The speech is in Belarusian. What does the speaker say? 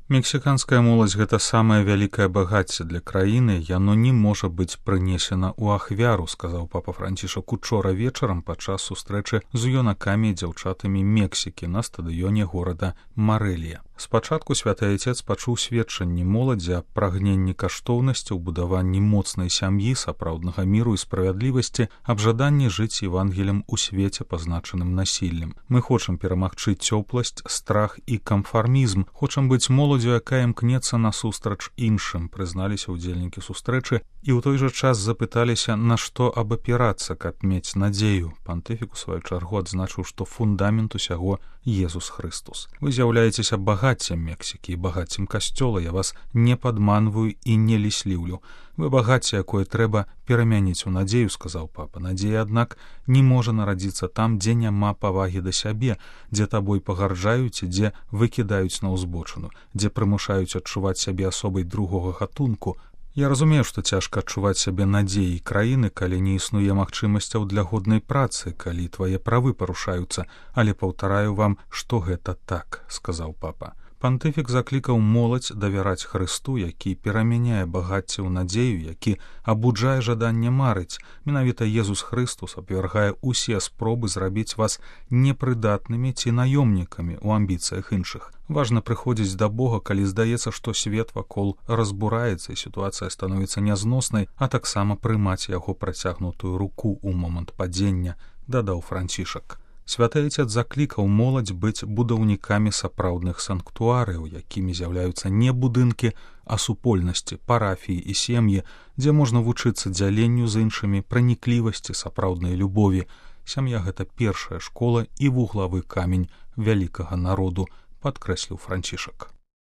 Мексіканская моладзь гэта самае вялікае багацце для краіны, яно не можа быць прынесена ў ахвяру, сказаў папа Францішак учора вечарам падчас сустрэчы з юнакамі і дзяўчатамі Мексікі на стадыёне горада Марэлья. Спачатку святы айцец пачуў сведчанні моладзі аб прагненні каштоўнасцяў, будаванні моцнай сям'і, сапраўднага міру і справядлівасці, аб жаданні жыць евангелем у свеце, пазначаным насіллем. Мы хочам перамагчы цёпласць, страх і камфармізм, хочам быць моладзю, якая імкнецца насустрач іншым, прызналіся ўдзельнікі сустрэчы і ў той жа час запыталіся, на што абапірацца, каб мець надзею. Пантыфік у сваю чаргу адзначыў, што фундамент усяго Езус Хрыстус. Вы з'яўляецеся багаццем Мексікі і багаццем касцёла, я вас не падманваю і не лісліўлю. Вы багацце, якое трэба перамяніць у надзею, сказаў папа. Надзея, аднак, не можа нарадзіцца там, дзе няма павагі да сябе, дзе табой пагарджаюць і дзе выкідаюць на ўзбочыну, дзе прымушаюць адчуваць сябе асобай другога гатунку. Я разумею, што цяжка адчуваць сябе надзеяй краіны, калі не існуе магчымасцяў для годнай працы, калі твае правы парушаюцца, але паўтараю вам, што гэта так, сказаў папа. Пантыфік заклікаў моладзь давяраць Хрысту, які перамяняе багацце ў надзею, які абуджае жаданне марыць. Менавіта Езус Хрыстус абвяргае ўсе спробы зрабіць вас непрыдатнымі ці наёмнікамі ў амбіцыях іншых. Важна прыходзіць да Бога, калі здаецца, што свет вакол разбураецца і сітуацыя становіцца нязноснай, а таксама прымаць яго працягнутую руку ў момант падзення, дадаў Францішак. Святы айцец заклікаў моладзь быць будаўнікамі сапраўдных санктуарыяў, якімі з'яўляюцца не будынкі, а супольнасці, парафіі і сем'і, дзе можна вучыцца дзяленню з іншымі, праніклівасці, сапраўднай любові. Сям'я гэта першая школа і вуглавы камень вялікага народу, падкрэсліў Францішак.